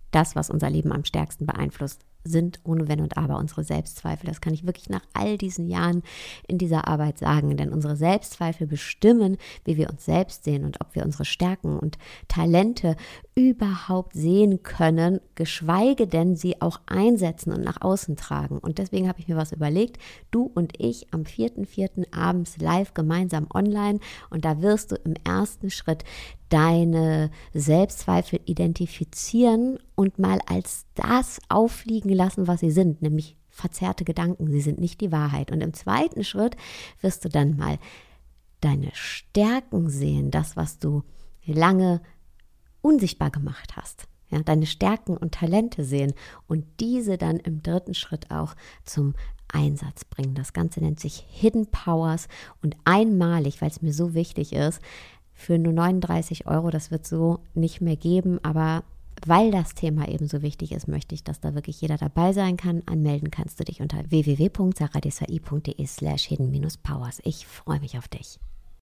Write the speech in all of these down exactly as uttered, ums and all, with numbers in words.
das, was unser Leben am stärksten beeinflusst, sind ohne Wenn und Aber unsere Selbstzweifel. Das kann ich wirklich nach all diesen Jahren in dieser Arbeit sagen, denn unsere Selbstzweifel bestimmen, wie wir uns selbst sehen und ob wir unsere Stärken und Talente überhaupt sehen können, geschweige denn sie auch einsetzen und nach außen tragen. Und deswegen habe ich mir was überlegt, du und ich am vierten vierten abends live gemeinsam online, und da wirst du im ersten Schritt deine Selbstzweifel identifizieren und mal als das auffliegen lassen, was sie sind, nämlich verzerrte Gedanken. Sie sind nicht die Wahrheit. Und im zweiten Schritt wirst du dann mal deine Stärken sehen, das, was du lange unsichtbar gemacht hast. Ja, deine Stärken und Talente sehen und diese dann im dritten Schritt auch zum Einsatz bringen. Das Ganze nennt sich Hidden Powers und einmalig, weil es mir so wichtig ist, für nur neununddreißig Euro, das wird so nicht mehr geben, aber weil das Thema eben so wichtig ist, möchte ich, dass da wirklich jeder dabei sein kann. Anmelden kannst du dich unter w w w punkt sarah desai punkt de slash hidden powers. Ich freue mich auf dich.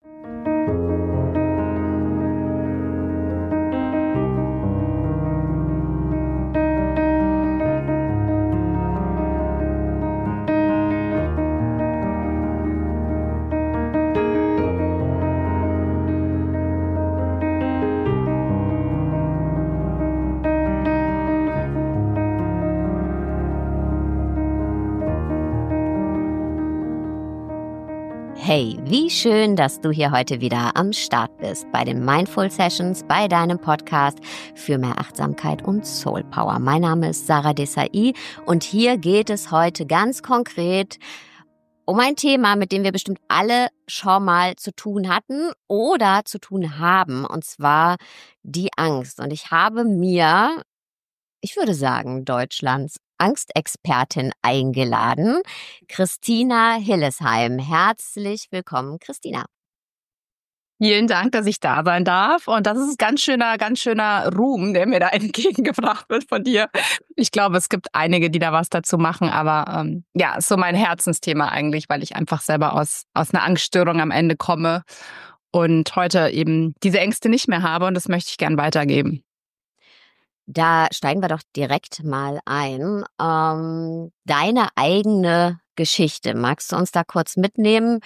Hey, wie schön, dass du hier heute wieder am Start bist bei den Mindful Sessions, bei deinem Podcast für mehr Achtsamkeit und Soul Power. Mein Name ist Sarah Desai und hier geht es heute ganz konkret um ein Thema, mit dem wir bestimmt alle schon mal zu tun hatten oder zu tun haben, und zwar die Angst. Und ich habe mir, ich würde sagen, Deutschlands Angstexpertin eingeladen, Christina Hillesheim. Herzlich willkommen, Christina. Vielen Dank, dass ich da sein darf. Und das ist ein ganz schöner, ganz schöner Ruhm, der mir da entgegengebracht wird von dir. Ich glaube, es gibt einige, die da was dazu machen. Aber ähm, ja, ist so mein Herzensthema eigentlich, weil ich einfach selber aus, aus einer Angststörung am Ende komme und heute eben diese Ängste nicht mehr habe. Und das möchte ich gern weitergeben. Da steigen wir doch direkt mal ein. Ähm, deine eigene Geschichte, magst du uns da kurz mitnehmen?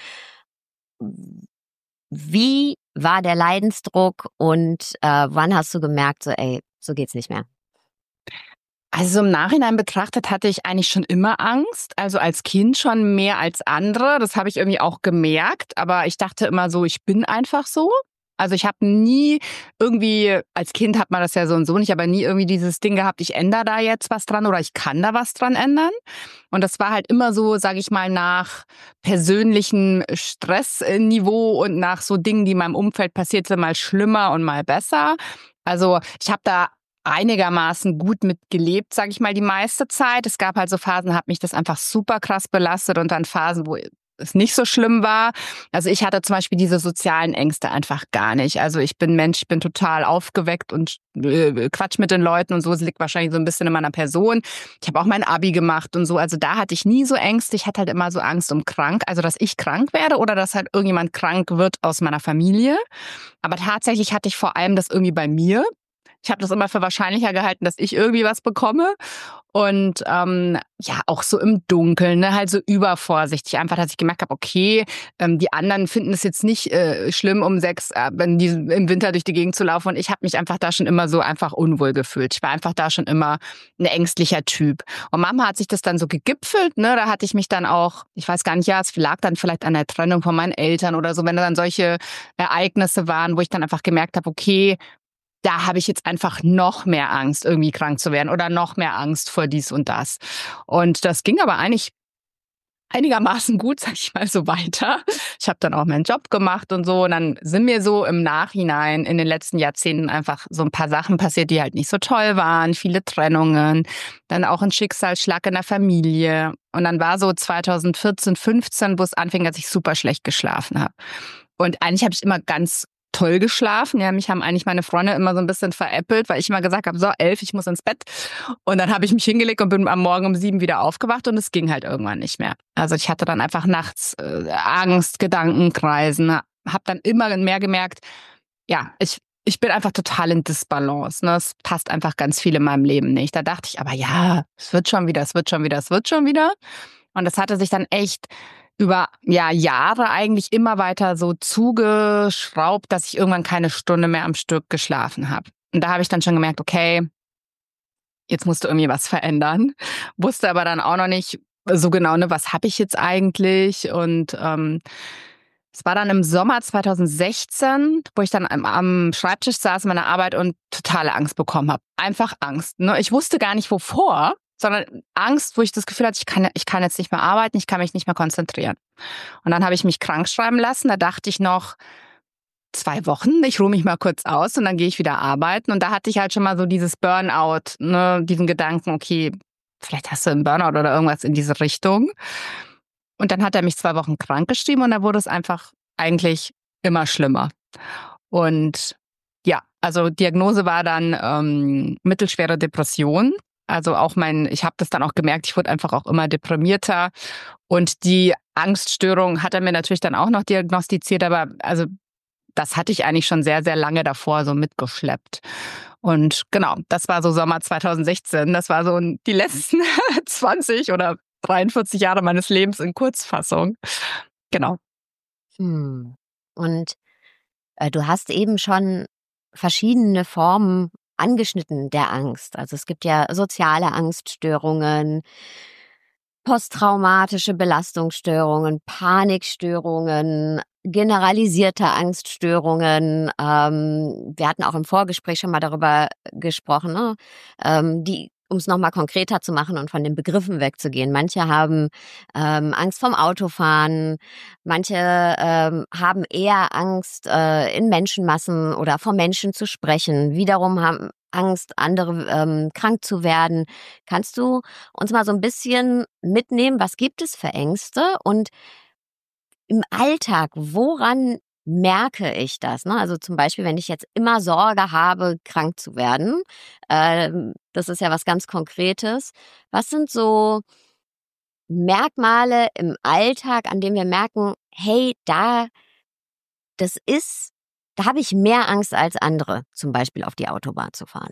Wie war der Leidensdruck und äh, wann hast du gemerkt, so ey, so geht's nicht mehr? Also im Nachhinein betrachtet hatte ich eigentlich schon immer Angst, also als Kind schon mehr als andere. Das habe ich irgendwie auch gemerkt, aber ich dachte immer so, ich bin einfach so. Also ich habe nie irgendwie, als Kind hat man das ja so und so nicht, aber nie irgendwie dieses Ding gehabt, ich ändere da jetzt was dran oder ich kann da was dran ändern. Und das war halt immer so, sage ich mal, nach persönlichem Stressniveau und nach so Dingen, die in meinem Umfeld passiert sind, mal schlimmer und mal besser. Also ich habe da einigermaßen gut mit gelebt, sage ich mal, die meiste Zeit. Es gab halt so Phasen, hat mich das einfach super krass belastet und dann Phasen, wo es nicht so schlimm war. Also ich hatte zum Beispiel diese sozialen Ängste einfach gar nicht. Also ich bin Mensch, ich bin total aufgeweckt und äh, quatsch mit den Leuten und so. Es liegt wahrscheinlich so ein bisschen in meiner Person. Ich habe auch mein Abi gemacht und so. Also da hatte ich nie so Ängste. Ich hatte halt immer so Angst um krank. Also dass ich krank werde oder dass halt irgendjemand krank wird aus meiner Familie. Aber tatsächlich hatte ich vor allem das irgendwie bei mir. Ich habe das immer für wahrscheinlicher gehalten, dass ich irgendwie was bekomme. Und ähm, ja, auch so im Dunkeln, ne, halt so übervorsichtig. Einfach, dass ich gemerkt habe, okay, ähm, die anderen finden es jetzt nicht äh, schlimm, um sechs äh, in diesem, im Winter durch die Gegend zu laufen. Und ich habe mich einfach da schon immer so einfach unwohl gefühlt. Ich war einfach da schon immer ein ängstlicher Typ. Und Mama hat sich das dann so gegipfelt, ne? Da hatte ich mich dann auch, ich weiß gar nicht, ja, es lag dann vielleicht an der Trennung von meinen Eltern oder so, wenn da dann solche Ereignisse waren, wo ich dann einfach gemerkt habe, okay, da habe ich jetzt einfach noch mehr Angst, irgendwie krank zu werden oder noch mehr Angst vor dies und das. Und das ging aber eigentlich einigermaßen gut, sag ich mal, so weiter. Ich habe dann auch meinen Job gemacht und so. Und dann sind mir so im Nachhinein in den letzten Jahrzehnten einfach so ein paar Sachen passiert, die halt nicht so toll waren. Viele Trennungen, dann auch ein Schicksalsschlag in der Familie. Und dann war so zweitausendvierzehn, fünfzehn, wo es anfing, dass ich super schlecht geschlafen habe. Und eigentlich habe ich immer ganz toll geschlafen. Ja, mich haben eigentlich meine Freunde immer so ein bisschen veräppelt, weil ich immer gesagt habe, so elf, ich muss ins Bett. Und dann habe ich mich hingelegt und bin am Morgen um sieben wieder aufgewacht und es ging halt irgendwann nicht mehr. Also ich hatte dann einfach nachts äh, Angst, Gedankenkreisen, habe dann immer mehr gemerkt, ja, ich ich bin einfach total in Disbalance. Ne? Es passt einfach ganz viel in meinem Leben nicht. Da dachte ich aber, ja, es wird schon wieder, es wird schon wieder, es wird schon wieder. Und das hatte sich dann echt über ja, Jahre eigentlich immer weiter so zugeschraubt, dass ich irgendwann keine Stunde mehr am Stück geschlafen habe. Und da habe ich dann schon gemerkt, okay, jetzt musst du irgendwie was verändern. Wusste aber dann auch noch nicht so genau, ne, was habe ich jetzt eigentlich? Und ähm, es war dann im Sommer zwanzig sechzehn, wo ich dann am, am Schreibtisch saß in meiner Arbeit und totale Angst bekommen habe. Einfach Angst. Ne? Ich wusste gar nicht wovor, sondern Angst, wo ich das Gefühl hatte, ich kann, ich kann jetzt nicht mehr arbeiten, ich kann mich nicht mehr konzentrieren. Und dann habe ich mich krank schreiben lassen. Da dachte ich noch, zwei Wochen, ich ruhe mich mal kurz aus und dann gehe ich wieder arbeiten. Und da hatte ich halt schon mal so dieses Burnout, ne, diesen Gedanken, okay, vielleicht hast du einen Burnout oder irgendwas in diese Richtung. Und dann hat er mich zwei Wochen krank geschrieben und dann wurde es einfach eigentlich immer schlimmer. Und ja, also Diagnose war dann ähm, mittelschwere Depression. Also auch mein, ich habe das dann auch gemerkt, ich wurde einfach auch immer deprimierter. Und die Angststörung hat er mir natürlich dann auch noch diagnostiziert, aber also das hatte ich eigentlich schon sehr, sehr lange davor so mitgeschleppt. Und genau, das war so Sommer zwanzig sechzehn. Das war so die letzten zwanzig oder dreiundvierzig Jahre meines Lebens in Kurzfassung. Genau. Hm. Und äh, du hast eben schon verschiedene Formen angeschnitten der Angst. Also es gibt ja soziale Angststörungen, posttraumatische Belastungsstörungen, Panikstörungen, generalisierte Angststörungen. Ähm, wir hatten auch im Vorgespräch schon mal darüber gesprochen, ne? ähm, die um es nochmal konkreter zu machen und von den Begriffen wegzugehen. Manche haben ähm, Angst vom Autofahren, manche ähm, haben eher Angst, äh, in Menschenmassen oder vor Menschen zu sprechen. Wiederum haben Angst, andere ähm, krank zu werden. Kannst du uns mal so ein bisschen mitnehmen, was gibt es für Ängste und im Alltag, woran merke ich das? Ne? Also zum Beispiel, wenn ich jetzt immer Sorge habe, krank zu werden, ähm, das ist ja was ganz Konkretes. Was sind so Merkmale im Alltag, an denen wir merken, hey, da, das ist, da habe ich mehr Angst als andere, zum Beispiel auf die Autobahn zu fahren?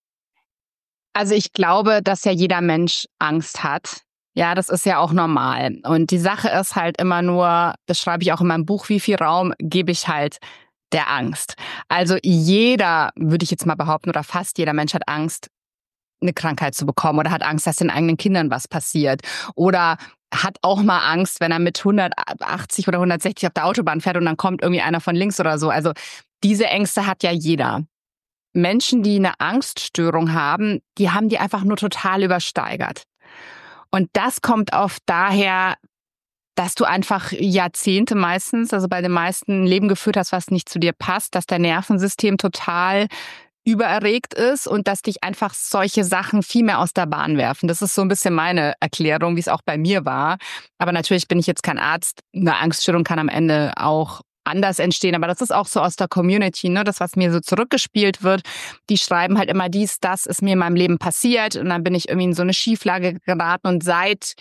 Also ich glaube, dass ja jeder Mensch Angst hat. Ja, das ist ja auch normal. Und die Sache ist halt immer nur, das schreibe ich auch in meinem Buch, wie viel Raum gebe ich halt der Angst. Also jeder, würde ich jetzt mal behaupten, oder fast jeder Mensch hat Angst, eine Krankheit zu bekommen oder hat Angst, dass den eigenen Kindern was passiert. Oder hat auch mal Angst, wenn er mit hundertachtzig oder hundertsechzig auf der Autobahn fährt und dann kommt irgendwie einer von links oder so. Also diese Ängste hat ja jeder. Menschen, die eine Angststörung haben, die haben die einfach nur total übersteigert. Und das kommt oft daher, dass du einfach Jahrzehnte meistens, also bei den meisten, ein Leben geführt hast, was nicht zu dir passt, dass dein Nervensystem total übererregt ist und dass dich einfach solche Sachen viel mehr aus der Bahn werfen. Das ist so ein bisschen meine Erklärung, wie es auch bei mir war. Aber natürlich bin ich jetzt kein Arzt. Eine Angststörung kann am Ende auch anders entstehen, aber das ist auch so aus der Community, ne, das, was mir so zurückgespielt wird. Die schreiben halt immer dies, das ist mir in meinem Leben passiert und dann bin ich irgendwie in so eine Schieflage geraten und seit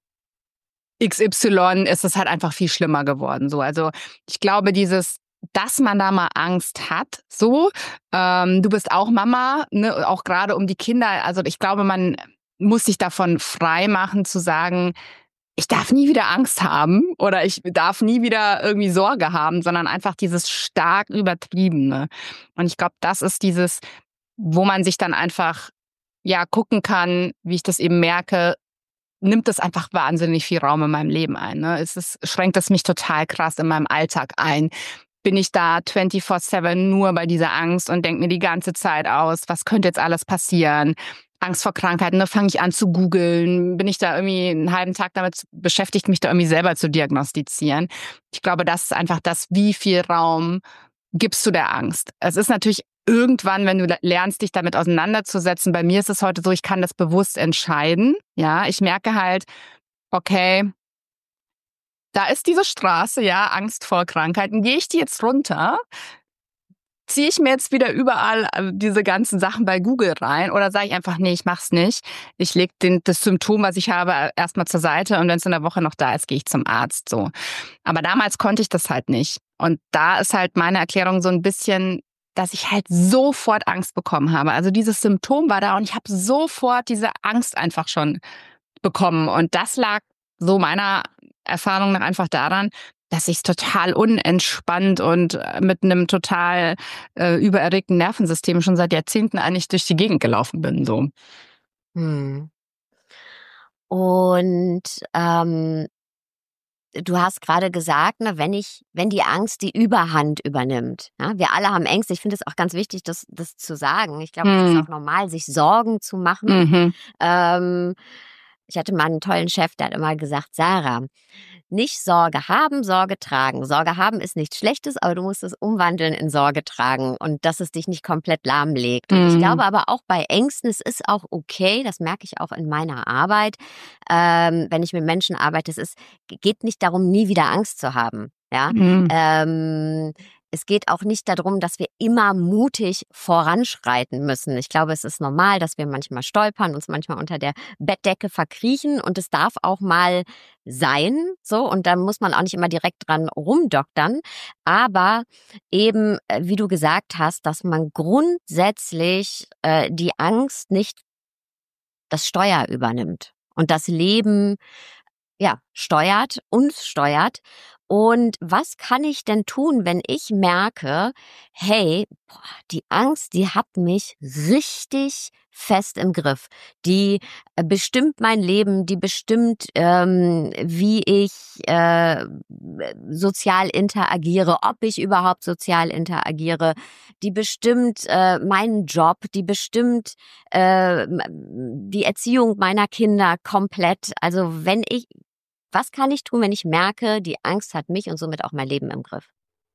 X Y ist es halt einfach viel schlimmer geworden. So, also ich glaube, dieses, dass man da mal Angst hat, so, ähm, du bist auch Mama, ne, auch gerade um die Kinder. Also ich glaube, man muss sich davon frei machen zu sagen, ich darf nie wieder Angst haben oder ich darf nie wieder irgendwie Sorge haben, sondern einfach dieses stark Übertriebene. Und ich glaube, das ist dieses, wo man sich dann einfach, ja, gucken kann, wie ich das eben merke, nimmt das einfach wahnsinnig viel Raum in meinem Leben ein. Ne? Es ist, schränkt es mich total krass in meinem Alltag ein. Bin ich da vierundzwanzig sieben nur bei dieser Angst und denke mir die ganze Zeit aus, was könnte jetzt alles passieren? Angst vor Krankheiten, da fange ich an zu googeln, bin ich da irgendwie einen halben Tag damit beschäftigt, mich da irgendwie selber zu diagnostizieren. Ich glaube, das ist einfach das, wie viel Raum gibst du der Angst. Es ist natürlich irgendwann, wenn du lernst, dich damit auseinanderzusetzen, bei mir ist es heute so, ich kann das bewusst entscheiden. Ja, ich merke halt, okay, da ist diese Straße, ja, Angst vor Krankheiten, gehe ich die jetzt runter? Ziehe ich mir jetzt wieder überall diese ganzen Sachen bei Google rein oder sage ich einfach, nee, ich mach's nicht. Ich lege das Symptom, was ich habe, erstmal zur Seite und wenn es in der Woche noch da ist, gehe ich zum Arzt. So. Aber damals konnte ich das halt nicht. Und da ist halt meine Erklärung so ein bisschen, dass ich halt sofort Angst bekommen habe. Also dieses Symptom war da und ich habe sofort diese Angst einfach schon bekommen. Und das lag so meiner Erfahrung nach einfach daran, dass ich total unentspannt und mit einem total äh, übererregten Nervensystem schon seit Jahrzehnten eigentlich durch die Gegend gelaufen bin. So. Hm. Und ähm, du hast gerade gesagt, ne, wenn ich, wenn die Angst die Überhand übernimmt. Ja, wir alle haben Ängste. Ich finde es auch ganz wichtig, das, das zu sagen. Ich glaube, es ist auch normal, sich Sorgen zu machen. Mhm. Ähm, ich hatte mal einen tollen Chef, der hat immer gesagt, Sarah, nicht Sorge haben, Sorge tragen. Sorge haben ist nichts Schlechtes, aber du musst es umwandeln in Sorge tragen und dass es dich nicht komplett lahmlegt. Und Mhm. ich glaube aber auch bei Ängsten, es ist auch okay, das merke ich auch in meiner Arbeit, ähm, wenn ich mit Menschen arbeite, es ist, geht nicht darum, nie wieder Angst zu haben. Ja, Mhm. ähm, es geht auch nicht darum, dass wir immer mutig voranschreiten müssen. Ich glaube, es ist normal, dass wir manchmal stolpern, uns manchmal unter der Bettdecke verkriechen und es darf auch mal sein, so, und da muss man auch nicht immer direkt dran rumdoktern, aber eben, wie du gesagt hast, dass man grundsätzlich äh, die Angst nicht das Steuer übernimmt und das Leben ja steuert, uns steuert. Und was kann ich denn tun, wenn ich merke, hey, boah, die Angst, die hat mich richtig fest im Griff. Die äh, bestimmt mein Leben, die bestimmt, ähm, wie ich äh, sozial interagiere, ob ich überhaupt sozial interagiere. Die bestimmt äh, meinen Job, die bestimmt äh, die Erziehung meiner Kinder komplett. Also wenn ich Was kann ich tun, wenn ich merke, die Angst hat mich und somit auch mein Leben im Griff?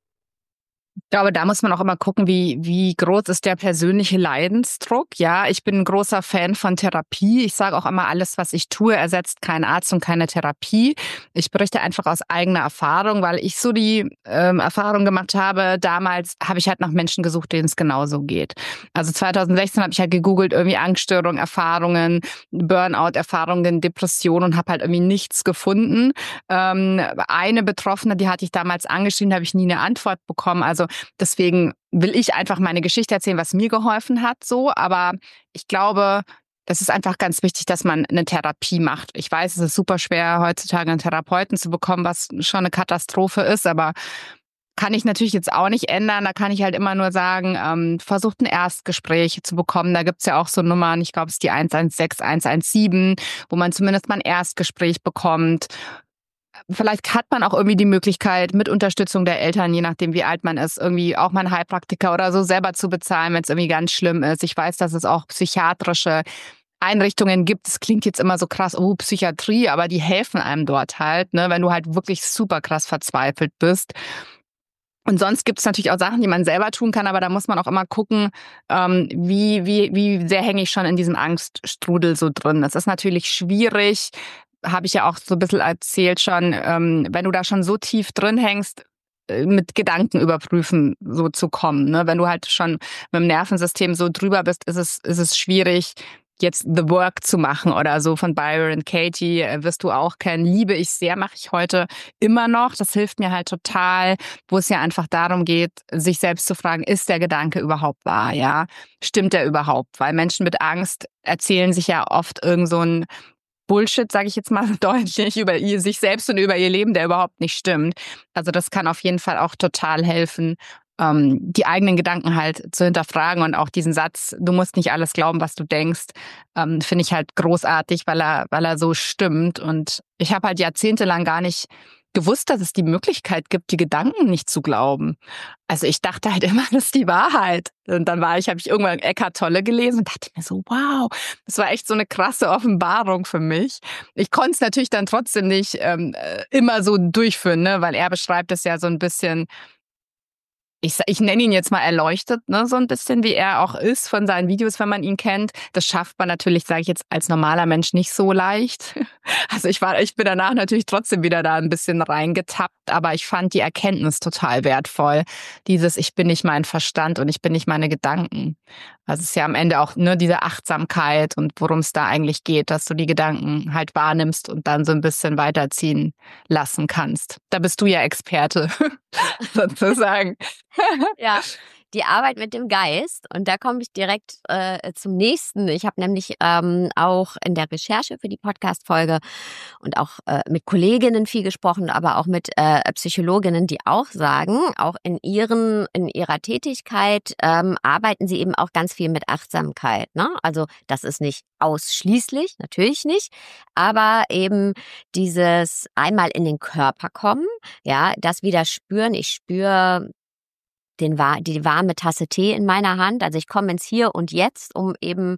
Ich glaube, da muss man auch immer gucken, wie, wie groß ist der persönliche Leidensdruck. Ja, ich bin ein großer Fan von Therapie. Ich sage auch immer, alles, was ich tue, ersetzt keinen Arzt und keine Therapie. Ich berichte einfach aus eigener Erfahrung, weil ich so die ähm, Erfahrung gemacht habe. Damals habe ich halt nach Menschen gesucht, denen es genauso geht. Also zwanzig sechzehn habe ich halt gegoogelt, irgendwie Angststörungen, Erfahrungen, Burnout-Erfahrungen, Depressionen und habe halt irgendwie nichts gefunden. Ähm, eine Betroffene, die hatte ich damals angeschrieben, da habe ich nie eine Antwort bekommen. Also deswegen will ich einfach meine Geschichte erzählen, was mir geholfen hat, so. Aber ich glaube, es ist einfach ganz wichtig, dass man eine Therapie macht. Ich weiß, es ist super schwer, heutzutage einen Therapeuten zu bekommen, was schon eine Katastrophe ist, aber kann ich natürlich jetzt auch nicht ändern. Da kann ich halt immer nur sagen, ähm, versucht ein Erstgespräch zu bekommen. Da gibt's ja auch so Nummern, ich glaube, es ist die eins eins sechs, eins eins sieben, wo man zumindest mal ein Erstgespräch bekommt. Vielleicht hat man auch irgendwie die Möglichkeit, mit Unterstützung der Eltern, je nachdem wie alt man ist, irgendwie auch mal einen Heilpraktiker oder so selber zu bezahlen, wenn es irgendwie ganz schlimm ist. Ich weiß, dass es auch psychiatrische Einrichtungen gibt. Das klingt jetzt immer so krass, oh, Psychiatrie, aber die helfen einem dort halt, ne, wenn du halt wirklich super krass verzweifelt bist. Und sonst gibt es natürlich auch Sachen, die man selber tun kann, aber da muss man auch immer gucken, ähm, wie, wie, wie sehr hänge ich schon in diesem Angststrudel so drin. Das ist natürlich schwierig, habe ich ja auch so ein bisschen erzählt schon, ähm, wenn du da schon so tief drin hängst, äh, mit Gedanken überprüfen so zu kommen. Ne? Wenn du halt schon mit dem Nervensystem so drüber bist, ist es, ist es schwierig, jetzt The Work zu machen oder so von Byron Katie, äh, wirst du auch kennen. Liebe ich sehr, mache ich heute immer noch. Das hilft mir halt total, wo es ja einfach darum geht, sich selbst zu fragen, ist der Gedanke überhaupt wahr? Ja, stimmt der überhaupt? Weil Menschen mit Angst erzählen sich ja oft irgend so ein Bullshit, sage ich jetzt mal deutlich, über ihr, sich selbst und über ihr Leben, der überhaupt nicht stimmt. Also das kann auf jeden Fall auch total helfen, ähm, die eigenen Gedanken halt zu hinterfragen und auch diesen Satz, du musst nicht alles glauben, was du denkst, ähm, finde ich halt großartig, weil er, weil er so stimmt. Und ich habe halt jahrzehntelang gar nicht gewusst, dass es die Möglichkeit gibt, die Gedanken nicht zu glauben. Also ich dachte halt immer, das ist die Wahrheit. Und dann war ich, habe ich irgendwann Eckhart Tolle gelesen und dachte mir so, wow, das war echt so eine krasse Offenbarung für mich. Ich konnte es natürlich dann trotzdem nicht ähm, immer so durchführen, ne, weil er beschreibt es ja so ein bisschen, Ich, ich nenne ihn jetzt mal erleuchtet, ne, so ein bisschen, wie er auch ist von seinen Videos, wenn man ihn kennt. Das schafft man natürlich, sage ich jetzt, als normaler Mensch nicht so leicht. Also ich war, ich bin danach natürlich trotzdem wieder da ein bisschen reingetappt, aber ich fand die Erkenntnis total wertvoll. Dieses, ich bin nicht mein Verstand und ich bin nicht meine Gedanken. Also es ist ja am Ende auch nur diese Achtsamkeit und worum es da eigentlich geht, dass du die Gedanken halt wahrnimmst und dann so ein bisschen weiterziehen lassen kannst. Da bist du ja Experte, sozusagen. Ja, die Arbeit mit dem Geist. Und da komme ich direkt äh, zum nächsten. Ich habe nämlich ähm, auch in der Recherche für die Podcast-Folge und auch äh, mit Kolleginnen viel gesprochen, aber auch mit äh, Psychologinnen, die auch sagen, auch in ihren in ihrer Tätigkeit ähm, arbeiten sie eben auch ganz viel mit Achtsamkeit. Ne? Also das ist nicht ausschließlich, natürlich nicht, aber eben dieses einmal in den Körper kommen, ja, das wieder spüren. Ich spüre den, die warme Tasse Tee in meiner Hand. Also ich komme ins Hier und Jetzt, um eben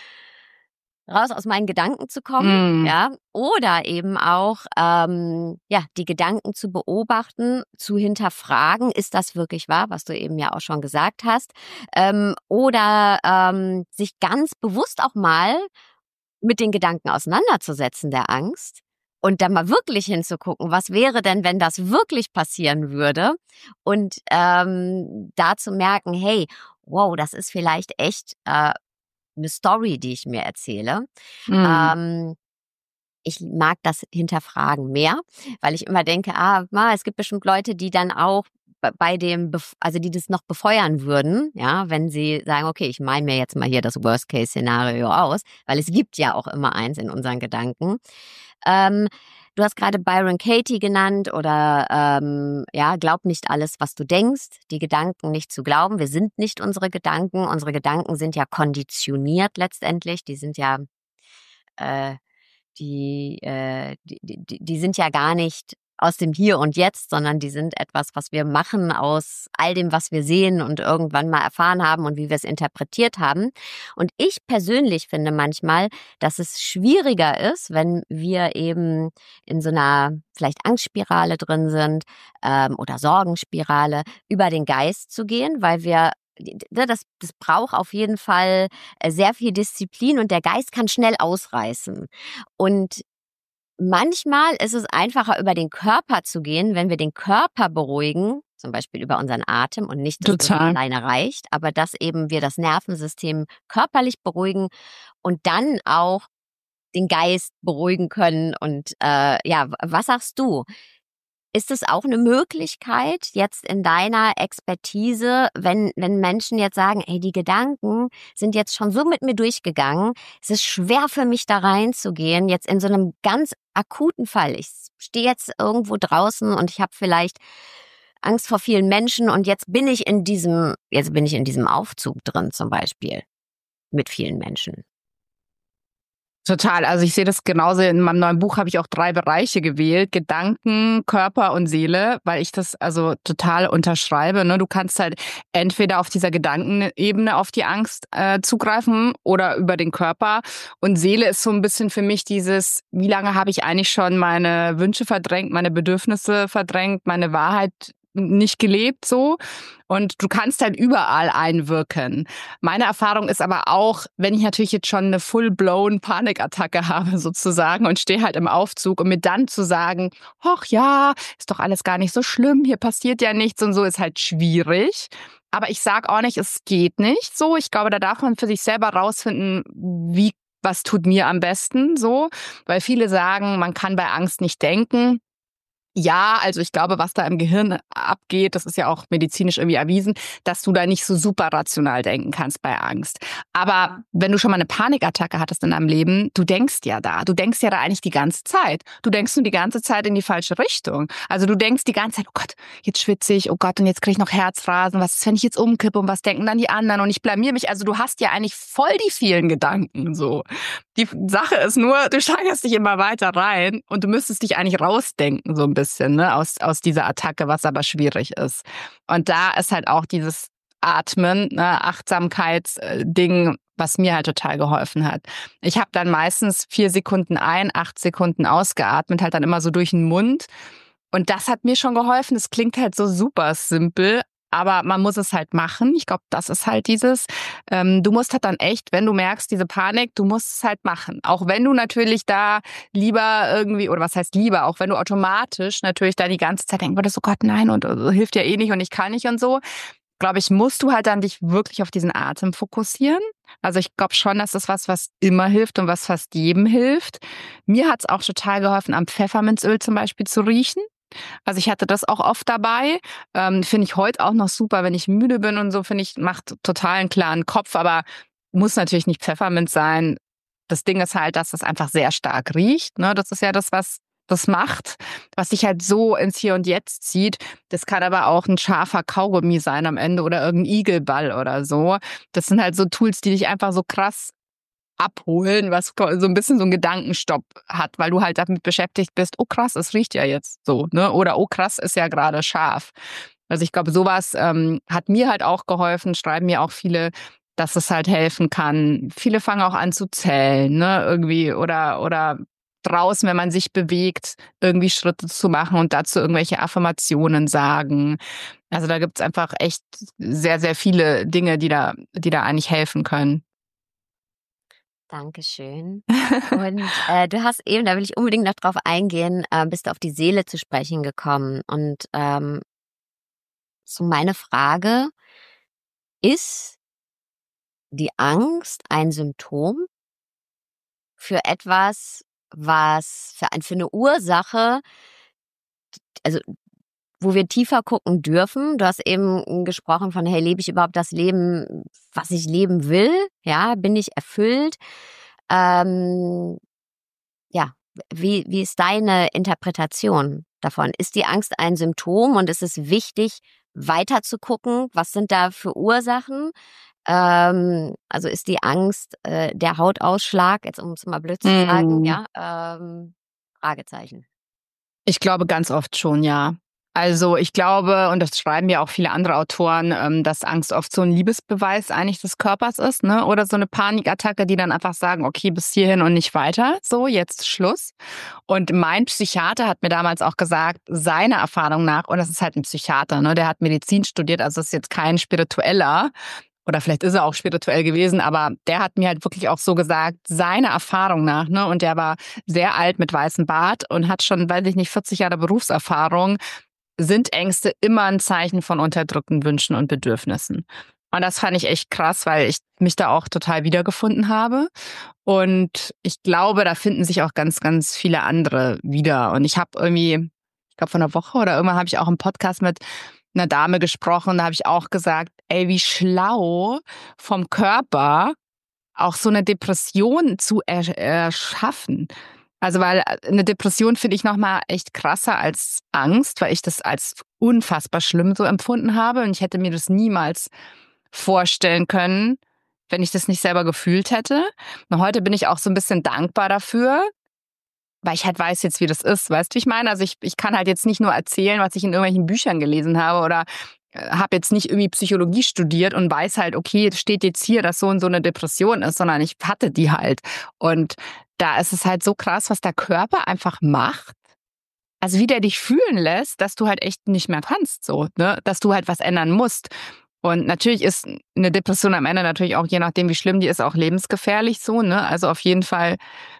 raus aus meinen Gedanken zu kommen, mm. ja, oder eben auch ähm, ja die Gedanken zu beobachten, zu hinterfragen, ist das wirklich wahr, was du eben ja auch schon gesagt hast, ähm, oder ähm, sich ganz bewusst auch mal mit den Gedanken auseinanderzusetzen der Angst und dann mal wirklich hinzugucken, was wäre denn, wenn das wirklich passieren würde, und ähm, da zu merken, hey, wow, das ist vielleicht echt äh, eine Story, die ich mir erzähle. Mhm. Ähm, ich mag das Hinterfragen mehr, weil ich immer denke, ah, es gibt bestimmt Leute, die dann auch bei dem, also die das noch befeuern würden, ja, wenn sie sagen, okay, ich male mir jetzt mal hier das Worst-Case-Szenario aus, weil es gibt ja auch immer eins in unseren Gedanken. Ähm, Du hast gerade Byron Katie genannt oder ähm, ja, glaub nicht alles, was du denkst, die Gedanken nicht zu glauben. Wir sind nicht unsere Gedanken. Unsere Gedanken sind ja konditioniert letztendlich. Die sind ja, äh, die, äh, die, die, die sind ja gar nicht aus dem Hier und Jetzt, sondern die sind etwas, was wir machen aus all dem, was wir sehen und irgendwann mal erfahren haben und wie wir es interpretiert haben. Und ich persönlich finde manchmal, dass es schwieriger ist, wenn wir eben in so einer vielleicht Angstspirale drin sind ähm, oder Sorgenspirale, über den Geist zu gehen, weil wir Das, das braucht auf jeden Fall sehr viel Disziplin und der Geist kann schnell ausreißen. Und manchmal ist es einfacher, über den Körper zu gehen, wenn wir den Körper beruhigen, zum Beispiel über unseren Atem, und nicht, dass Total. das alleine reicht, aber dass eben wir das Nervensystem körperlich beruhigen und dann auch den Geist beruhigen können. Und äh, ja, was sagst du? Ist es auch eine Möglichkeit jetzt in deiner Expertise, wenn wenn Menschen jetzt sagen, ey, die Gedanken sind jetzt schon so mit mir durchgegangen, es ist schwer für mich da reinzugehen, jetzt in so einem ganz akuten Fall. Ich stehe jetzt irgendwo draußen und ich habe vielleicht Angst vor vielen Menschen und jetzt bin ich in diesem, jetzt bin ich in diesem Aufzug drin zum Beispiel mit vielen Menschen. Total. Also ich sehe das genauso. In meinem neuen Buch habe ich auch drei Bereiche gewählt. Gedanken, Körper und Seele, weil ich das also total unterschreibe. Ne? Du kannst halt entweder auf dieser Gedankenebene auf die Angst äh, zugreifen oder über den Körper. Und Seele ist so ein bisschen für mich dieses, wie lange habe ich eigentlich schon meine Wünsche verdrängt, meine Bedürfnisse verdrängt, meine Wahrheit nicht gelebt so. Und du kannst halt überall einwirken. Meine Erfahrung ist aber auch, wenn ich natürlich jetzt schon eine full-blown Panikattacke habe sozusagen und stehe halt im Aufzug, und mir dann zu sagen, ach ja, ist doch alles gar nicht so schlimm, hier passiert ja nichts und so, ist halt schwierig. Aber ich sage auch nicht, es geht nicht so. Ich glaube, da darf man für sich selber rausfinden, wie, was tut mir am besten so. Weil viele sagen, man kann bei Angst nicht denken. Ja, also ich glaube, was da im Gehirn abgeht, das ist ja auch medizinisch irgendwie erwiesen, dass du da nicht so super rational denken kannst bei Angst. Aber wenn du schon mal eine Panikattacke hattest in deinem Leben, du denkst ja da. Du denkst ja da eigentlich die ganze Zeit. Du denkst nur die ganze Zeit in die falsche Richtung. Also du denkst die ganze Zeit, oh Gott, jetzt schwitze ich, oh Gott, und jetzt kriege ich noch Herzrasen. Was ist, wenn ich jetzt umkippe, und was denken dann die anderen? Und ich blamier mich. Also du hast ja eigentlich voll die vielen Gedanken so. Die Sache ist nur, du steigerst dich immer weiter rein und du müsstest dich eigentlich rausdenken so ein bisschen. Bisschen, ne, aus, aus dieser Attacke, was aber schwierig ist. Und da ist halt auch dieses Atmen, ne, Achtsamkeitsding, was mir halt total geholfen hat. Ich habe dann meistens vier Sekunden ein, acht Sekunden ausgeatmet, halt dann immer so durch den Mund. Und das hat mir schon geholfen. Das klingt halt so super simpel, aber man muss es halt machen. Ich glaube, das ist halt dieses, ähm, du musst halt dann echt, wenn du merkst, diese Panik, du musst es halt machen. Auch wenn du natürlich da lieber irgendwie, oder was heißt lieber, auch wenn du automatisch natürlich da die ganze Zeit denkst, oh Gott, nein, und uh, hilft ja eh nicht und ich kann nicht und so, glaube ich, musst du halt dann dich wirklich auf diesen Atem fokussieren. Also ich glaube schon, dass das was, was immer hilft und was fast jedem hilft. Mir hat es auch total geholfen, am Pfefferminzöl zum Beispiel zu riechen. Also ich hatte das auch oft dabei. Ähm, finde ich heute auch noch super, wenn ich müde bin und so, finde ich, macht total einen klaren Kopf, aber muss natürlich nicht Pfefferminz sein. Das Ding ist halt, dass das einfach sehr stark riecht. Ne? Das ist ja das, was das macht, was dich halt so ins Hier und Jetzt zieht. Das kann aber auch ein scharfer Kaugummi sein am Ende oder irgendein Igelball oder so. Das sind halt so Tools, die dich einfach so krass abholen, was so ein bisschen so einen Gedankenstopp hat, weil du halt damit beschäftigt bist, oh krass, es riecht ja jetzt so, ne? Oder oh krass, ist ja gerade scharf. Also ich glaube, sowas ähm, hat mir halt auch geholfen, schreiben mir auch viele, dass es halt helfen kann. Viele fangen auch an zu zählen, ne? Irgendwie oder oder draußen, wenn man sich bewegt, irgendwie Schritte zu machen und dazu irgendwelche Affirmationen sagen. Also da gibt's einfach echt sehr, sehr viele Dinge, die da, die da eigentlich helfen können. Dankeschön. Und äh, du hast eben, da will ich unbedingt noch drauf eingehen, äh, bist du auf die Seele zu sprechen gekommen. Und ähm, so meine Frage, ist die Angst ein Symptom für etwas, was für, ein, für eine Ursache, also wo wir tiefer gucken dürfen? Du hast eben gesprochen von, hey, lebe ich überhaupt das Leben, was ich leben will? Ja, bin ich erfüllt? Ähm, ja, wie, wie ist deine Interpretation davon? Ist die Angst ein Symptom und ist es wichtig, weiter zu gucken? Was sind da für Ursachen? Ähm, also ist die Angst äh, der Hautausschlag, jetzt um es mal blöd zu sagen, Mm. ja? Ähm, Fragezeichen. Ich glaube ganz oft schon, ja. Also ich glaube, und das schreiben ja auch viele andere Autoren, ähm, dass Angst oft so ein Liebesbeweis eigentlich des Körpers ist, ne? Oder so eine Panikattacke, die dann einfach sagen, okay, bis hierhin und nicht weiter, so, jetzt Schluss. Und mein Psychiater hat mir damals auch gesagt, seiner Erfahrung nach, und das ist halt ein Psychiater, ne? Der hat Medizin studiert, also ist jetzt kein Spiritueller, oder vielleicht ist er auch spirituell gewesen, aber der hat mir halt wirklich auch so gesagt, seiner Erfahrung nach, ne, und der war sehr alt mit weißem Bart und hat schon, weiß ich nicht, vierzig Jahre Berufserfahrung, sind Ängste immer ein Zeichen von unterdrückten Wünschen und Bedürfnissen. Und das fand ich echt krass, weil ich mich da auch total wiedergefunden habe. Und ich glaube, da finden sich auch ganz, ganz viele andere wieder. Und ich habe irgendwie, ich glaube, vor einer Woche oder irgendwann habe ich auch im Podcast mit einer Dame gesprochen, da habe ich auch gesagt, ey, wie schlau vom Körper auch so eine Depression zu er- erschaffen. Also weil eine Depression finde ich nochmal echt krasser als Angst, weil ich das als unfassbar schlimm so empfunden habe und ich hätte mir das niemals vorstellen können, wenn ich das nicht selber gefühlt hätte. Und heute bin ich auch so ein bisschen dankbar dafür, weil ich halt weiß jetzt, wie das ist. Weißt du, wie ich meine? Also ich, ich kann halt jetzt nicht nur erzählen, was ich in irgendwelchen Büchern gelesen habe oder äh, habe jetzt nicht irgendwie Psychologie studiert und weiß halt, okay, es steht jetzt hier, dass so und so eine Depression ist, sondern ich hatte die halt. Und da ist es halt so krass, was der Körper einfach macht. Also wie der dich fühlen lässt, dass du halt echt nicht mehr kannst, so, ne? Dass du halt was ändern musst. Und natürlich ist eine Depression am Ende natürlich auch, je nachdem wie schlimm die ist, auch lebensgefährlich so, ne? Also auf jeden Fall,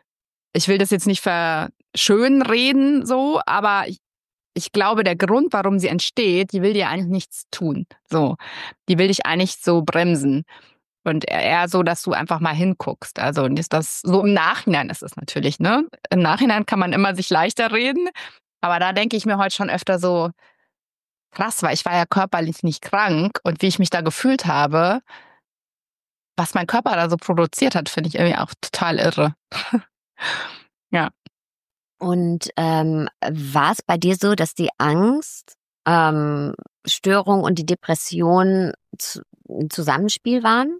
ich will das jetzt nicht verschönreden so, aber ich, ich glaube, der Grund, warum sie entsteht, die will dir eigentlich nichts tun. So, die will dich eigentlich so bremsen. Und eher so, dass du einfach mal hinguckst. Also ist das so im Nachhinein ist es natürlich, ne? Im Nachhinein kann man immer sich leichter reden. Aber da denke ich mir heute schon öfter so, krass, weil ich war ja körperlich nicht krank und wie ich mich da gefühlt habe, was mein Körper da so produziert hat, finde ich irgendwie auch total irre. Ja. Und ähm, war es bei dir so, dass die Angst, ähm, Störung und die Depression zu, ein Zusammenspiel waren?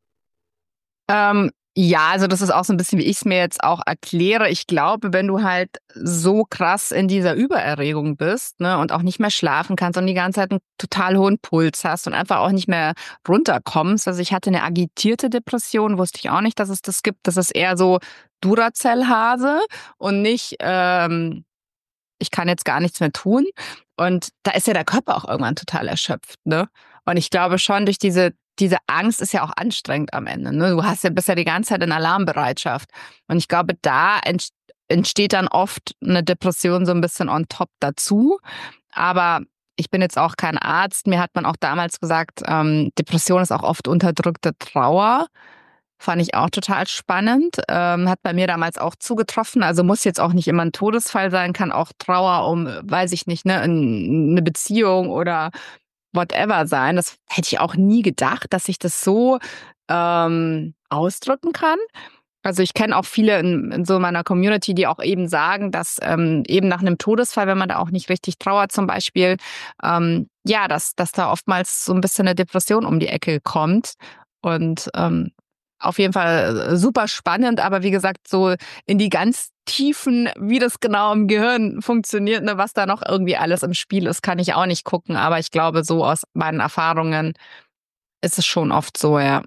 Ähm, ja, also das ist auch so ein bisschen, wie ich es mir jetzt auch erkläre. Ich glaube, wenn du halt so krass in dieser Übererregung bist, ne, und auch nicht mehr schlafen kannst und die ganze Zeit einen total hohen Puls hast und einfach auch nicht mehr runterkommst. Also ich hatte eine agitierte Depression, wusste ich auch nicht, dass es das gibt. Das ist eher so Duracell-Hase und nicht, ähm, ich kann jetzt gar nichts mehr tun. Und da ist ja der Körper auch irgendwann total erschöpft, ne? Und ich glaube schon, durch diese diese Angst ist ja auch anstrengend am Ende, ne? Du hast ja bist ja die ganze Zeit in Alarmbereitschaft. Und ich glaube, da entsteht dann oft eine Depression so ein bisschen on top dazu. Aber ich bin jetzt auch kein Arzt. Mir hat man auch damals gesagt, ähm, Depression ist auch oft unterdrückte Trauer. Fand ich auch total spannend. Ähm, hat bei mir damals auch zugetroffen. Also muss jetzt auch nicht immer ein Todesfall sein, kann auch Trauer um, weiß ich nicht, ne, eine Beziehung oder whatever sein. Das hätte ich auch nie gedacht, dass ich das so ähm, ausdrücken kann. Also ich kenne auch viele in, in so meiner Community, die auch eben sagen, dass ähm, eben nach einem Todesfall, wenn man da auch nicht richtig trauert zum Beispiel, ähm, ja, dass, dass da oftmals so ein bisschen eine Depression um die Ecke kommt. Und ähm, auf jeden Fall super spannend, aber wie gesagt, so in die ganz Tiefen, wie das genau im Gehirn funktioniert, ne, was da noch irgendwie alles im Spiel ist, kann ich auch nicht gucken. Aber ich glaube, so aus meinen Erfahrungen ist es schon oft so, ja.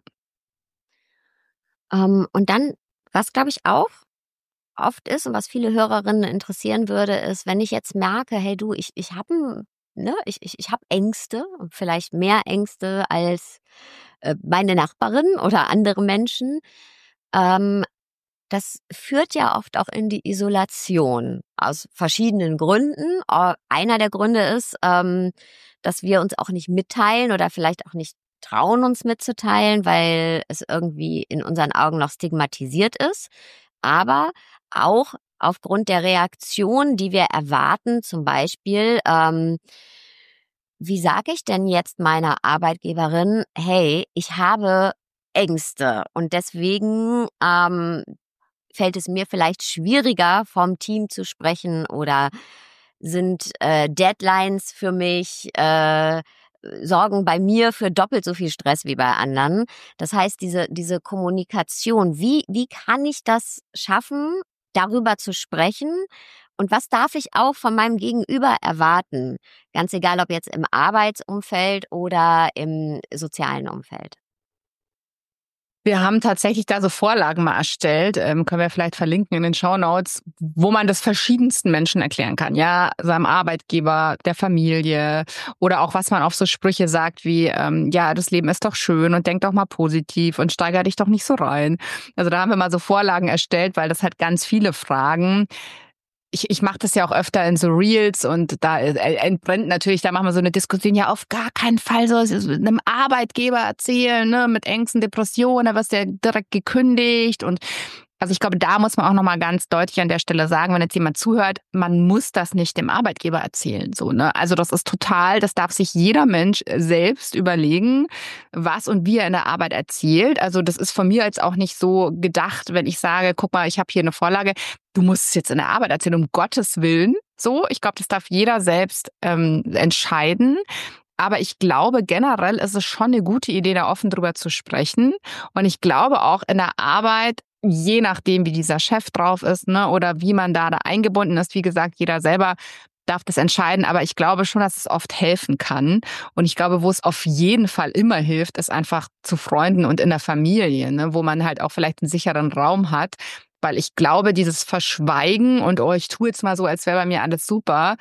Ähm, und dann, was glaube ich auch oft ist und was viele Hörerinnen interessieren würde, ist, wenn ich jetzt merke, hey du, ich, ich habe ne, ich, ich, ich hab Ängste, vielleicht mehr Ängste als äh, meine Nachbarin oder andere Menschen. Ähm, das führt ja oft auch in die Isolation aus verschiedenen Gründen. Äh, Einer der Gründe ist, ähm, dass wir uns auch nicht mitteilen oder vielleicht auch nicht trauen, uns mitzuteilen, weil es irgendwie in unseren Augen noch stigmatisiert ist. Aber auch aufgrund der Reaktion, die wir erwarten, zum Beispiel, ähm, wie sage ich denn jetzt meiner Arbeitgeberin, hey, ich habe Ängste und deswegen ähm, fällt es mir vielleicht schwieriger, vom Team zu sprechen oder sind äh, Deadlines für mich, äh, sorgen bei mir für doppelt so viel Stress wie bei anderen. Das heißt, diese, diese Kommunikation, wie, wie kann ich das schaffen, darüber zu sprechen? Und was darf ich auch von meinem Gegenüber erwarten? Ganz egal, ob jetzt im Arbeitsumfeld oder im sozialen Umfeld. Wir haben tatsächlich da so Vorlagen mal erstellt, ähm, können wir vielleicht verlinken in den Shownotes, wo man das verschiedensten Menschen erklären kann. Ja, seinem Arbeitgeber, der Familie oder auch was man auf so Sprüche sagt wie, ähm, ja, das Leben ist doch schön und denk doch mal positiv und steiger dich doch nicht so rein. Also da haben wir mal so Vorlagen erstellt, weil das hat ganz viele Fragen. Ich, ich mache das ja auch öfter in so Reels und da entbrennt natürlich, da machen wir so eine Diskussion, ja auf gar keinen Fall so einem Arbeitgeber erzählen, ne, mit Ängsten, Depressionen, da wirst du ja direkt gekündigt und also ich glaube, da muss man auch nochmal ganz deutlich an der Stelle sagen, wenn jetzt jemand zuhört, man muss das nicht dem Arbeitgeber erzählen, so, ne? Also das ist total, das darf sich jeder Mensch selbst überlegen, was und wie er in der Arbeit erzählt. Also das ist von mir jetzt auch nicht so gedacht, wenn ich sage, guck mal, ich habe hier eine Vorlage, du musst es jetzt in der Arbeit erzählen, um Gottes Willen. So, ich glaube, das darf jeder selbst ähm, entscheiden. Aber ich glaube, generell ist es schon eine gute Idee, da offen drüber zu sprechen. Und ich glaube auch in der Arbeit, je nachdem, wie dieser Chef drauf ist, ne, oder wie man da, da eingebunden ist, wie gesagt, jeder selber darf das entscheiden. Aber ich glaube schon, dass es oft helfen kann. Und ich glaube, wo es auf jeden Fall immer hilft, ist einfach zu Freunden und in der Familie, ne, wo man halt auch vielleicht einen sicheren Raum hat. Weil ich glaube, dieses Verschweigen und oh, ich tue jetzt mal so, als wäre bei mir alles super,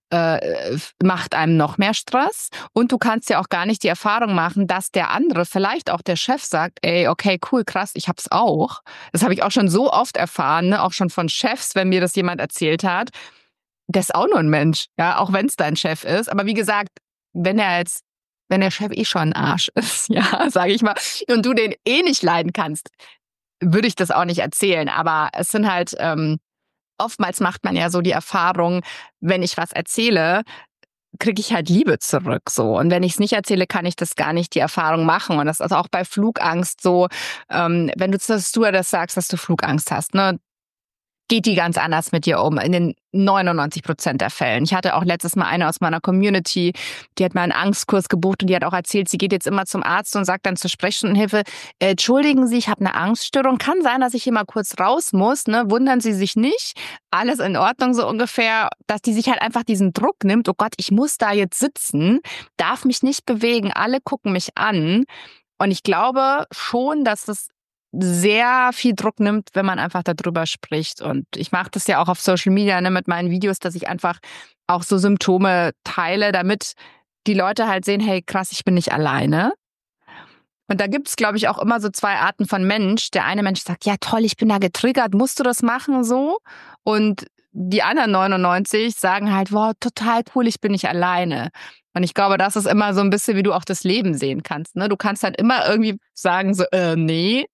äh, macht einem noch mehr Stress. Und du kannst ja auch gar nicht die Erfahrung machen, dass der andere, vielleicht auch der Chef sagt, ey, okay, cool, krass, ich hab's auch. Das habe ich auch schon so oft erfahren, ne? Auch schon von Chefs, wenn mir das jemand erzählt hat. Der ist auch nur ein Mensch, ja, auch wenn es dein Chef ist. Aber wie gesagt, wenn er jetzt, wenn der Chef eh schon ein Arsch ist, ja, sage ich mal, und du den eh nicht leiden kannst, würde ich das auch nicht erzählen. Aber es sind halt, ähm, oftmals macht man ja so die Erfahrung, wenn ich was erzähle, kriege ich halt Liebe zurück, so. Und wenn ich es nicht erzähle, kann ich das gar nicht die Erfahrung machen. Und das ist auch bei Flugangst so, ähm, wenn du zu Stewardess sagst, dass du Flugangst hast, ne, geht die ganz anders mit dir um, in den neunundneunzig Prozent der Fällen. Ich hatte auch letztes Mal eine aus meiner Community, die hat mal einen Angstkurs gebucht und die hat auch erzählt, sie geht jetzt immer zum Arzt und sagt dann zur Sprechstundenhilfe, äh, entschuldigen Sie, ich habe eine Angststörung, kann sein, dass ich hier mal kurz raus muss, ne? Wundern Sie sich nicht, alles in Ordnung so ungefähr, dass die sich halt einfach diesen Druck nimmt, oh Gott, ich muss da jetzt sitzen, darf mich nicht bewegen, alle gucken mich an. Und ich glaube schon, dass das sehr viel Druck nimmt, wenn man einfach darüber spricht. Und ich mache das ja auch auf Social Media, ne, mit meinen Videos, dass ich einfach auch so Symptome teile, damit die Leute halt sehen, hey, krass, ich bin nicht alleine. Und da gibt's, glaube ich, auch immer so zwei Arten von Mensch. Der eine Mensch sagt, ja toll, ich bin da getriggert, musst du das machen so? Und die anderen neunundneunzig sagen halt, wow, total cool, ich bin nicht alleine. Und ich glaube, das ist immer so ein bisschen, wie du auch das Leben sehen kannst. Ne? Du kannst halt immer irgendwie sagen, so, äh, nee,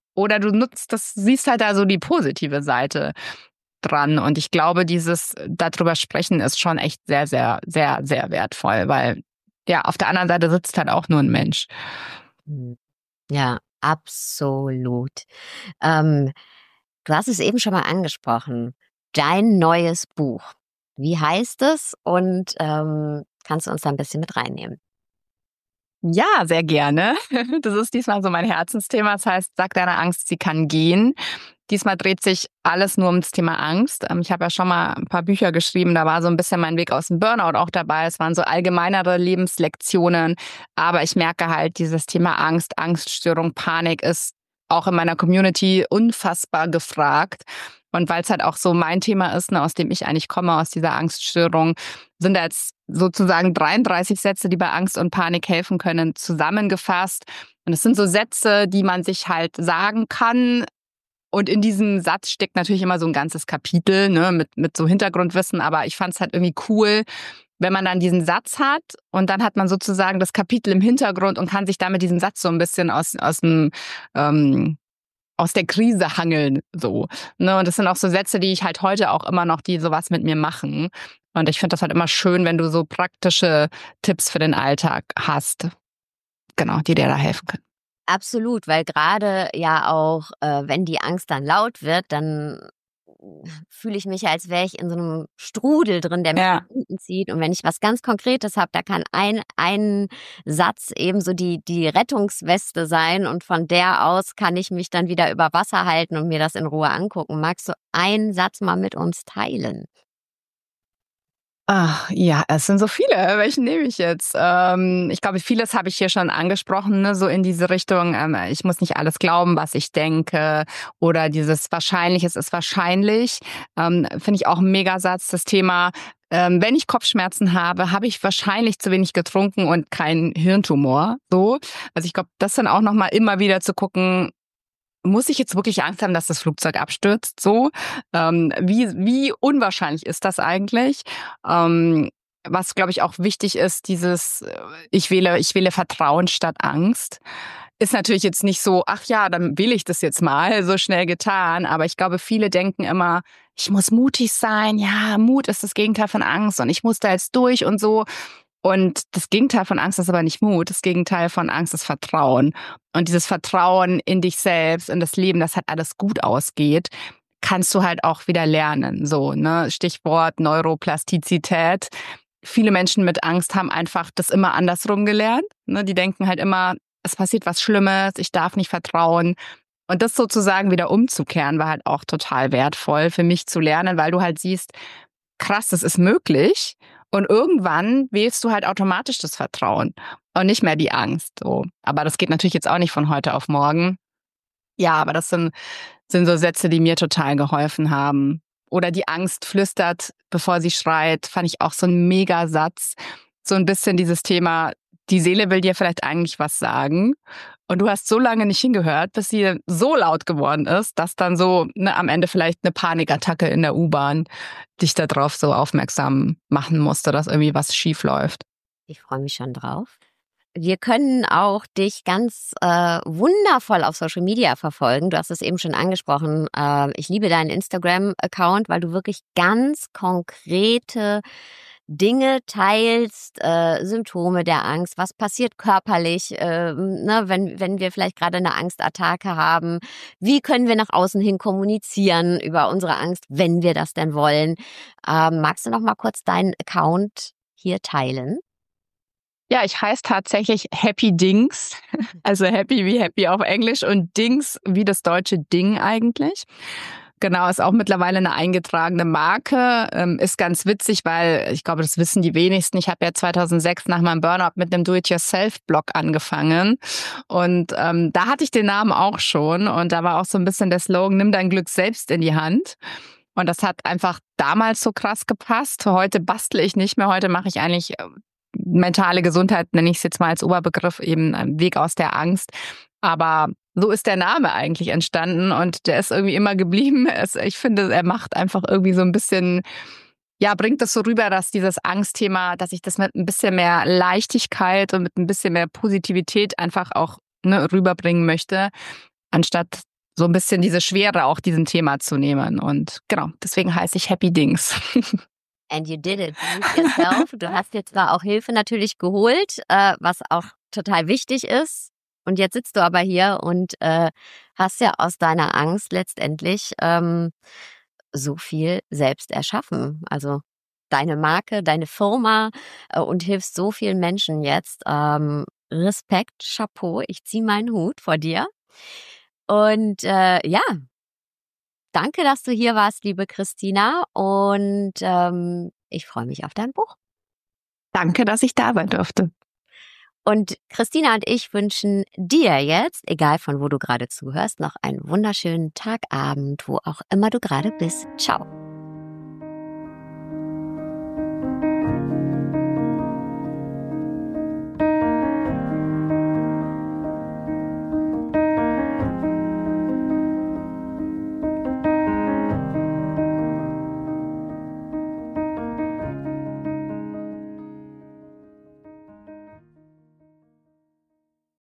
Oder du nutzt das, siehst halt da so die positive Seite dran. Und ich glaube, dieses darüber sprechen ist schon echt sehr, sehr, sehr, sehr wertvoll, weil ja, auf der anderen Seite sitzt halt auch nur ein Mensch. Ja, absolut. Ähm, du hast es eben schon mal angesprochen. Dein neues Buch. Wie heißt es? Und ähm, kannst du uns da ein bisschen mit reinnehmen? Ja, sehr gerne. Das ist diesmal so mein Herzensthema. Das heißt, sag deiner Angst, sie kann gehen. Diesmal dreht sich alles nur ums Thema Angst. Ich habe ja schon mal ein paar Bücher geschrieben, da war so ein bisschen mein Weg aus dem Burnout auch dabei. Es waren so allgemeinere Lebenslektionen. Aber ich merke halt, dieses Thema Angst, Angststörung, Panik ist auch in meiner Community unfassbar gefragt. Und weil es halt auch so mein Thema ist, ne, aus dem ich eigentlich komme, aus dieser Angststörung, sind da jetzt sozusagen dreiunddreißig Sätze, die bei Angst und Panik helfen können, zusammengefasst. Und es sind so Sätze, die man sich halt sagen kann. Und in diesem Satz steckt natürlich immer so ein ganzes Kapitel, ne, mit, mit so Hintergrundwissen. Aber ich fand es halt irgendwie cool, wenn man dann diesen Satz hat und dann hat man sozusagen das Kapitel im Hintergrund und kann sich da mit diesem Satz so ein bisschen aus, aus dem, ähm, aus der Krise hangeln, so. Ne, und das sind auch so Sätze, die ich halt heute auch immer noch, die sowas mit mir machen. Und ich finde das halt immer schön, wenn du so praktische Tipps für den Alltag hast. Genau, die dir da helfen können. Absolut, weil gerade ja auch, äh, wenn die Angst dann laut wird, dann fühle ich mich, als wäre ich in so einem Strudel drin, der mich Ja. nach unten zieht. Und wenn ich was ganz Konkretes habe, da kann ein, ein Satz eben so die, die Rettungsweste sein und von der aus kann ich mich dann wieder über Wasser halten und mir das in Ruhe angucken. Magst du einen Satz mal mit uns teilen? Ach, ja, es sind so viele. Welchen nehme ich jetzt? Ähm, ich glaube, vieles habe ich hier schon angesprochen, ne? So in diese Richtung. Ähm, ich muss nicht alles glauben, was ich denke. Oder dieses wahrscheinlich, es ist wahrscheinlich. Ähm, finde ich auch ein Megasatz. Das Thema, ähm, wenn ich Kopfschmerzen habe, habe ich wahrscheinlich zu wenig getrunken und keinen Hirntumor. So. Also ich glaube, das dann auch nochmal immer wieder zu gucken, muss ich jetzt wirklich Angst haben, dass das Flugzeug abstürzt? So, ähm, wie wie unwahrscheinlich ist das eigentlich? Ähm, was glaube ich auch wichtig ist, dieses äh, ich wähle ich wähle Vertrauen statt Angst. Ist natürlich jetzt nicht so, ach ja, dann wähle ich das jetzt mal, so schnell getan. Aber ich glaube, viele denken immer, ich muss mutig sein. Ja, Mut ist das Gegenteil von Angst und ich muss da jetzt durch und so. Und das Gegenteil von Angst ist aber nicht Mut. Das Gegenteil von Angst ist Vertrauen. Und dieses Vertrauen in dich selbst, in das Leben, dass halt alles gut ausgeht, kannst du halt auch wieder lernen. So, ne? Stichwort Neuroplastizität. Viele Menschen mit Angst haben einfach das immer andersrum gelernt. Ne? Die denken halt immer, es passiert was Schlimmes, ich darf nicht vertrauen. Und das sozusagen wieder umzukehren, war halt auch total wertvoll für mich zu lernen, weil du halt siehst, krass, das ist möglich. Und irgendwann wählst du halt automatisch das Vertrauen und nicht mehr die Angst. So. Aber das geht natürlich jetzt auch nicht von heute auf morgen. Ja, aber das sind, sind so Sätze, die mir total geholfen haben. Oder die Angst flüstert, bevor sie schreit, fand ich auch so ein Megasatz. So ein bisschen dieses Thema, die Seele will dir vielleicht eigentlich was sagen. Und du hast so lange nicht hingehört, bis sie so laut geworden ist, dass dann so ne, am Ende vielleicht eine Panikattacke in der U-Bahn dich darauf so aufmerksam machen musste, dass irgendwie was schief läuft. Ich freue mich schon drauf. Wir können auch dich ganz äh, wundervoll auf Social Media verfolgen. Du hast es eben schon angesprochen. Äh, ich liebe deinen Instagram-Account, weil du wirklich ganz konkrete Dinge teilst, äh, Symptome der Angst, was passiert körperlich, äh, ne, wenn, wenn wir vielleicht gerade eine Angstattacke haben, wie können wir nach außen hin kommunizieren über unsere Angst, wenn wir das denn wollen. Ähm, magst du noch mal kurz deinen Account hier teilen? Ja, ich heiße tatsächlich Happy Dings, also Happy wie Happy auf Englisch und Dings wie das deutsche Ding eigentlich. Genau, ist auch mittlerweile eine eingetragene Marke. Ähm, ist ganz witzig, weil ich glaube, das wissen die wenigsten. Ich habe ja zweitausendsechs nach meinem Burnout mit einem Do-it-yourself-Blog angefangen. Und ähm, da hatte ich den Namen auch schon. Und da war auch so ein bisschen der Slogan, nimm dein Glück selbst in die Hand. Und das hat einfach damals so krass gepasst. Heute bastle ich nicht mehr. Heute mache ich eigentlich mentale Gesundheit, nenne ich es jetzt mal als Oberbegriff, eben ein Weg aus der Angst. Aber so ist der Name eigentlich entstanden und der ist irgendwie immer geblieben. Es, ich finde, er macht einfach irgendwie so ein bisschen, ja, bringt das so rüber, dass dieses Angstthema, dass ich das mit ein bisschen mehr Leichtigkeit und mit ein bisschen mehr Positivität einfach auch ne, rüberbringen möchte, anstatt so ein bisschen diese Schwere auch diesem Thema zu nehmen. Und genau, deswegen heiße ich Happy Dings. And you did it yourself. Du hast jetzt zwar auch Hilfe natürlich geholt, äh, was auch total wichtig ist. Und jetzt sitzt du aber hier und äh, hast ja aus deiner Angst letztendlich ähm, so viel selbst erschaffen. Also deine Marke, deine Firma äh, und hilfst so vielen Menschen jetzt. Ähm, Respekt, Chapeau, ich ziehe meinen Hut vor dir. Und äh, ja, danke, dass du hier warst, liebe Christina. Und ähm, ich freue mich auf dein Buch. Danke, dass ich da sein durfte. Und Christina und ich wünschen dir jetzt, egal von wo du gerade zuhörst, noch einen wunderschönen Tag, Abend, wo auch immer du gerade bist. Ciao.